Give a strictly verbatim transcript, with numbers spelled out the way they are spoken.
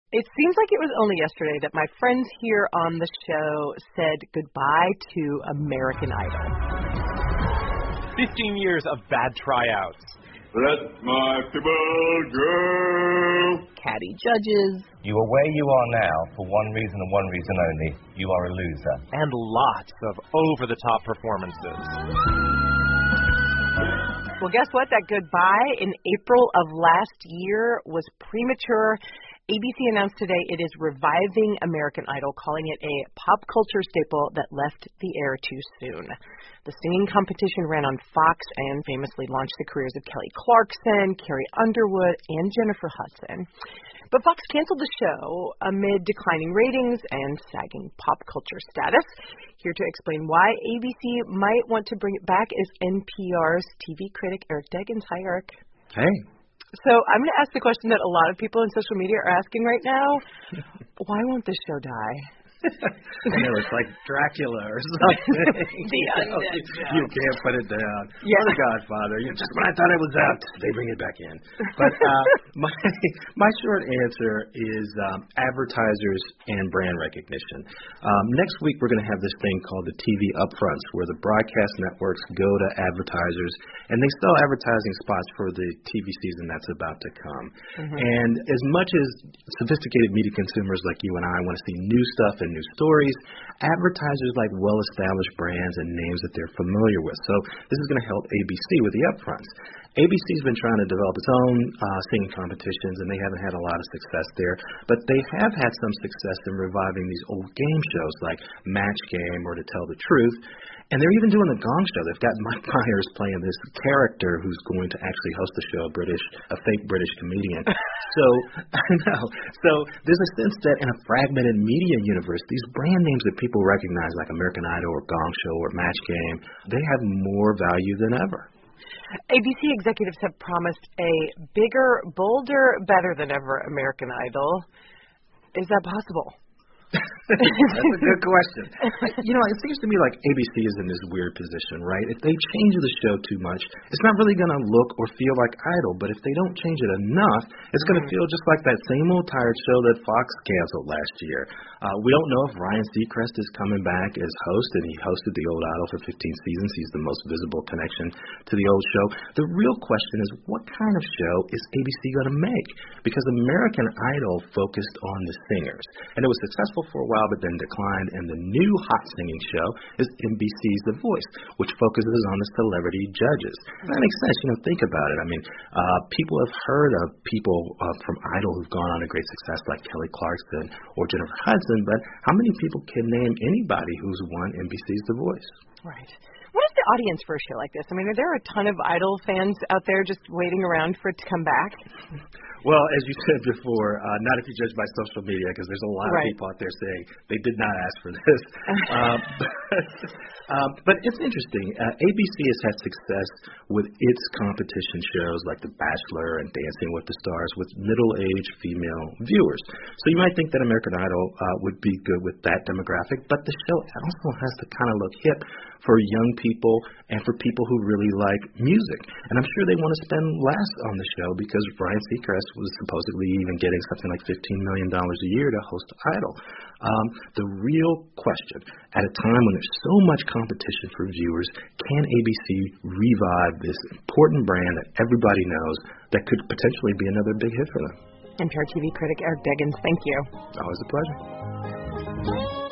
It seems like it was only yesterday that my friends here on the show said goodbye to American Idol. Fifteen years of bad tryouts. Let my people go. Catty judges. You are where you are now for one reason and one reason only. You are a loser. And lots of over-the-top performances. Well, guess what? That goodbye in April of last year was premature. A B C announced today it is reviving American Idol, calling it a pop culture staple that left the air too soon. The singing competition ran on Fox and famously launched the careers of Kelly Clarkson, Carrie Underwood, and Jennifer Hudson. But Fox canceled the show amid declining ratings and sagging pop culture status. Here to explain why A B C might want to bring it back is N P R's T V critic Eric Deggans. Hi, Eric. Hey. So I'm going to ask the question that a lot of people on social media are asking right now. Why won't this show die? I know, it's like Dracula or something. The undead show. You can't put it down. Yeah. Or The Godfather. You know, just when I thought it was out, they bring it back in. But uh, my my short answer is um, advertisers and brand recognition. Um, next week we're going to have this thing called the T V Upfronts, where the broadcast networks go to advertisers and they sell advertising spots for the T V season that's about to come. Mm-hmm. And as much as sophisticated media consumers like you and I want to see new stuff and new stories, advertisers like well-established brands and names that they're familiar with. So this is going to help A B C with the upfronts. A B C's been trying to develop its own uh, singing competitions, and they haven't had a lot of success there. But they have had some success in reviving these old game shows like Match Game or To Tell the Truth. And they're even doing the Gong Show. They've got Mike Myers playing this character who's going to actually host the show, a British, a fake British comedian. So, I know. So there's a sense that in a fragmented media universe, these brand names that people recognize, like American Idol or Gong Show or Match Game, they have more value than ever. A B C executives have promised a bigger, bolder, better than ever American Idol. Is that possible? That's a good question. You know, it seems to me like A B C is in this weird position, right? If they change the show too much, it's not really going to look or feel like Idol, but if they don't change it enough, it's going to feel just like that same old tired show that Fox canceled last year. Uh, we don't know if Ryan Seacrest is coming back as host, and he hosted the old Idol for fifteen seasons. He's the most visible connection to the old show. The real question is, what kind of show is A B C going to make? Because American Idol focused on the singers, and it was successful for a while, but then declined, and the new hot singing show is N B C's The Voice, which focuses on the celebrity judges. And that makes sense. You know, think about it. I mean, uh, people have heard of people uh, from Idol who've gone on to great success, like Kelly Clarkson or Jennifer Hudson, but how many people can name anybody who's won N B C's The Voice? Right. What is the audience for a show like this? I mean, are there a ton of Idol fans out there just waiting around for it to come back? Well, as you said before, uh, not if you judge by social media, because there's a lot right. of people out there saying they did not ask for this. um, but, um, but it's interesting. Uh, A B C has had success with its competition shows like The Bachelor and Dancing with the Stars with middle-aged female viewers. So you might think that American Idol uh, would be good with that demographic, but the show also has to kind of look hip for young people and for people who really like music. And I'm sure they want to spend less on the show because Ryan Seacrest was supposedly even getting something like fifteen million dollars a year to host Idol. Um, the real question, at a time when there's so much competition for viewers, can A B C revive this important brand that everybody knows that could potentially be another big hit for them? N P R T V critic Eric Deggans, thank you. Always a pleasure.